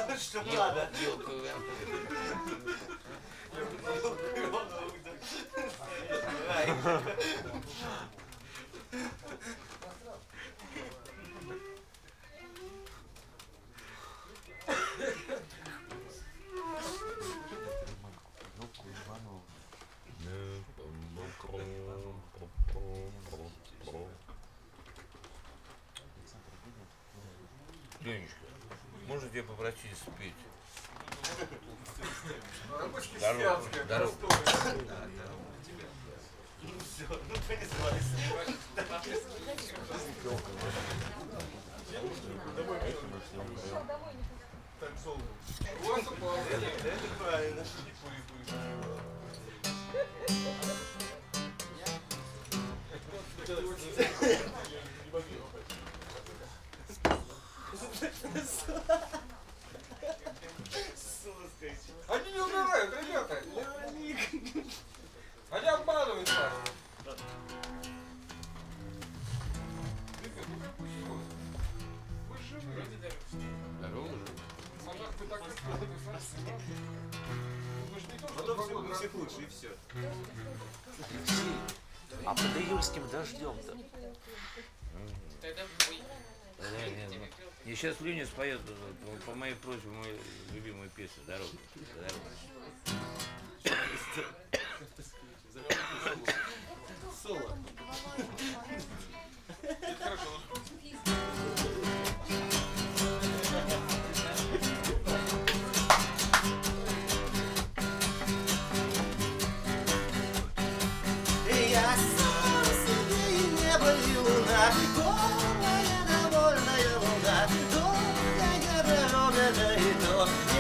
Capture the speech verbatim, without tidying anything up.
Что надо? Ленечка, можно тебя попросить спеть? Здорово, здорово. Все, ну понеслась. Это правильно. Они не умирают, ребята! Они обманывают нас! Ребята, ну как вы живете? Вы живы! Здорово же. А так вы так испытываете. Вы же не то, что Потом два все, года у всех работали. лучше и все. А под июльским дождем-то? И сейчас Леня споет по, по моей просьбе мою любимую песню «Дорога». Соло. Я солнце и небо и луна, полная довольная луна, долгая дорога, да и то.